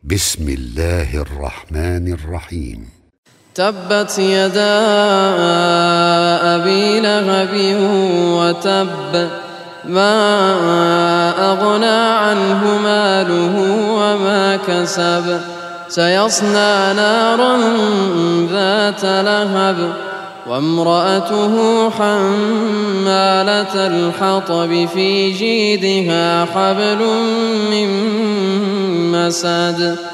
بسم الله الرحمن الرحيم. تبت يدا أبي لهب وتب، ما أغنى عنه ماله وما كسب، سيصلى نارا ذات لهب وامرأته حمالة الحطب في جيدها حبل من مسد.